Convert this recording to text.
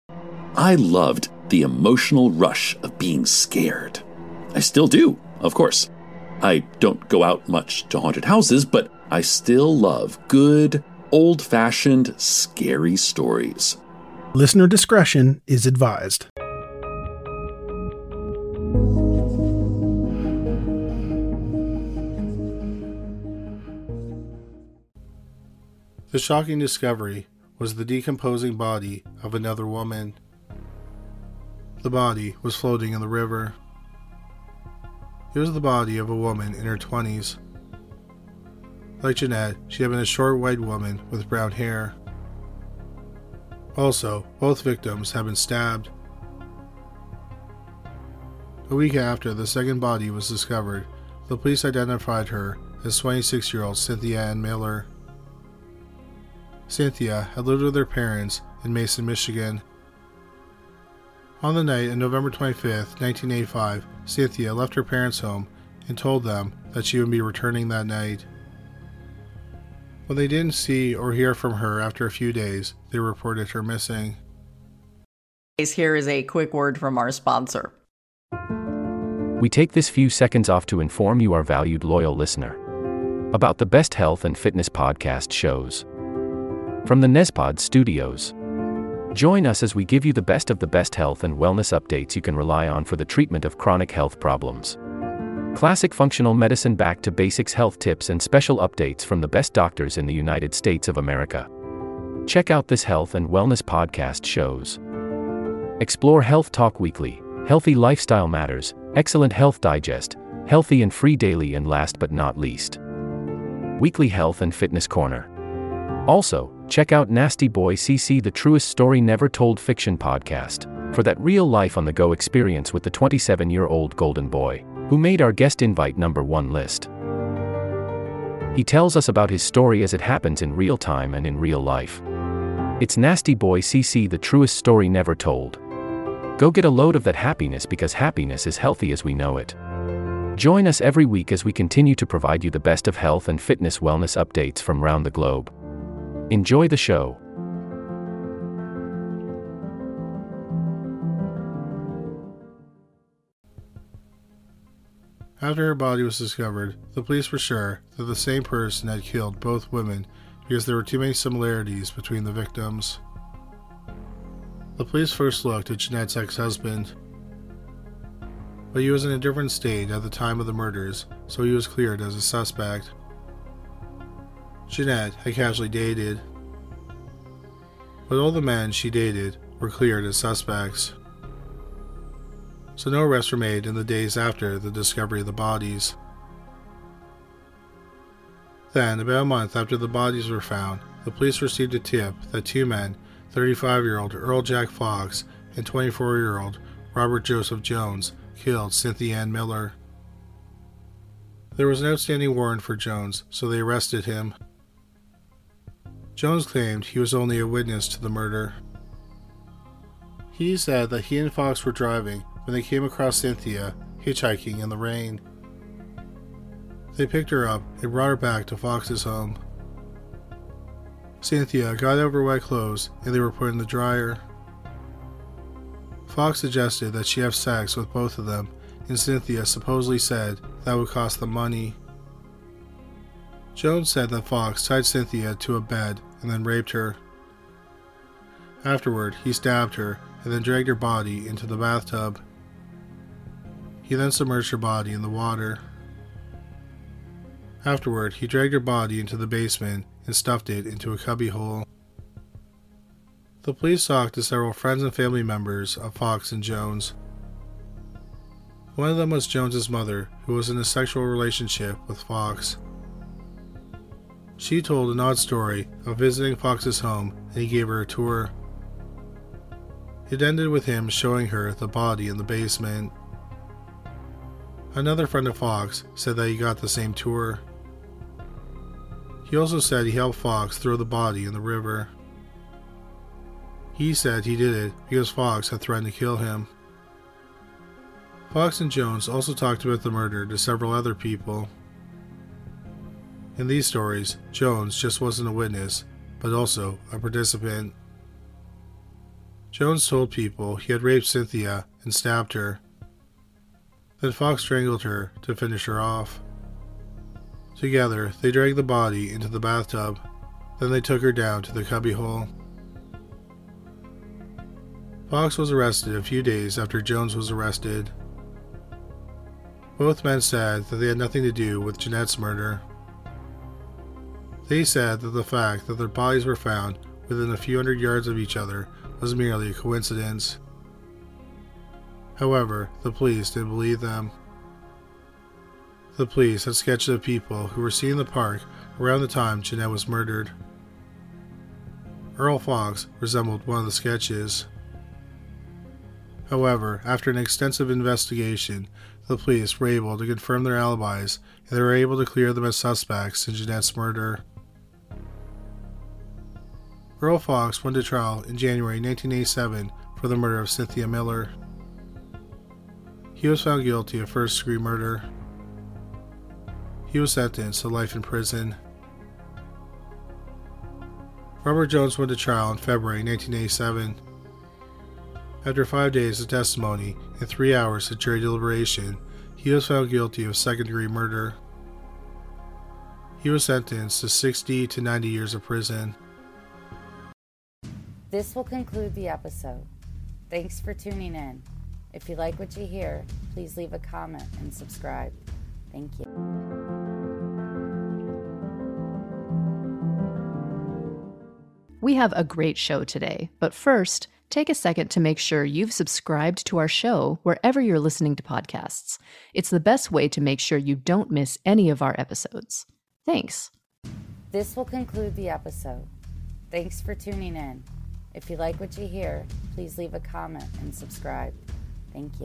I loved the emotional rush of being scared. I still do, of course. I don't go out much to haunted houses, but I still love good, old-fashioned, scary stories. Listener discretion is advised. The shocking discovery was the decomposing body of another woman. The body was floating in the river. It was the body of a woman in her 20s. Like Jeanette, she had been a short white woman with brown hair. Also, both victims had been stabbed. A week after the second body was discovered, the police identified her as 26-year-old Cynthia Ann Miller. Cynthia had lived with her parents in Mason, Michigan. On the night of November 25, 1985, Cynthia left her parents' home and told them that she would be returning that night. When they didn't see or hear from her after a few days, they reported her missing. Here is a quick word from our sponsor. We take this few seconds off to inform you, our valued loyal listener, about the best health and fitness podcast shows from the Nezpod Studios. Join us as we give you the best of the best health and wellness updates you can rely on for the treatment of chronic health problems. Classic functional medicine back to basics health tips and special updates from the best doctors in the United States of America. Check out this health and wellness podcast shows. Explore Health Talk Weekly, Healthy Lifestyle Matters, Excellent Health Digest, Healthy and Free Daily, and last but not least, Weekly Health and Fitness Corner. Also, check out Nasty Boy CC, the truest story never told fiction podcast, for that real life on the go experience with the 27-year-old golden boy, who made our guest invite #1 list. He tells us about his story as it happens in real time and in real life. It's Nasty Boy CC, the truest story never told. Go get a load of that happiness, because happiness is healthy as we know it. Join us every week as we continue to provide you the best of health and fitness wellness updates from around the globe. Enjoy the show. After her body was discovered, the police were sure that the same person had killed both women because there were too many similarities between the victims. The police first looked at Jeanette's ex-husband, but he was in a different state at the time of the murders, so he was cleared as a suspect. Jeanette had casually dated, but all the men she dated were cleared as suspects, so no arrests were made in the days after the discovery of the bodies. Then, about a month after the bodies were found, the police received a tip that two men, 35-year-old Earl Jack Fox and 24-year-old Robert Joseph Jones, killed Cynthia Ann Miller. There was an outstanding warrant for Jones, so they arrested him. Jones claimed he was only a witness to the murder. He said that he and Fox were driving when they came across Cynthia hitchhiking in the rain. They picked her up and brought her back to Fox's home. Cynthia got out of her wet clothes and they were put in the dryer. Fox suggested that she have sex with both of them, and Cynthia supposedly said that would cost them money. Jones said that Fox tied Cynthia to a bed and then raped her. Afterward, he stabbed her and then dragged her body into the bathtub. He then submerged her body in the water. Afterward, he dragged her body into the basement and stuffed it into a cubbyhole. The police talked to several friends and family members of Fox and Jones. One of them was Jones's mother, who was in a sexual relationship with Fox. She told an odd story of visiting Fox's home, and he gave her a tour. It ended with him showing her the body in the basement. Another friend of Fox said that he got the same tour. He also said he helped Fox throw the body in the river. He said he did it because Fox had threatened to kill him. Fox and Jones also talked about the murder to several other people. In these stories, Jones just wasn't a witness, but also a participant. Jones told people he had raped Cynthia and stabbed her. Then Fox strangled her to finish her off. Together, they dragged the body into the bathtub. Then they took her down to the cubbyhole. Fox was arrested a few days after Jones was arrested. Both men said that they had nothing to do with Jeanette's murder. They said that the fact that their bodies were found within a few hundred yards of each other was merely a coincidence. However, the police didn't believe them. The police had sketches of people who were seen in the park around the time Jeanette was murdered. Earl Fox resembled one of the sketches. However, after an extensive investigation, the police were able to confirm their alibis and they were able to clear them as suspects in Jeanette's murder. Earl Fox went to trial in January 1987 for the murder of Cynthia Miller. He was found guilty of first-degree murder. He was sentenced to life in prison. Robert Jones went to trial in February 1987. After 5 days of testimony and 3 hours of jury deliberation, he was found guilty of second-degree murder. He was sentenced to 60 to 90 years of prison. This will conclude the episode. Thanks for tuning in. If you like what you hear, please leave a comment and subscribe. Thank you. We have a great show today, but first, take a second to make sure you've subscribed to our show wherever you're listening to podcasts. It's the best way to make sure you don't miss any of our episodes. Thanks. This will conclude the episode. Thanks for tuning in. If you like what you hear, please leave a comment and subscribe. Thank you.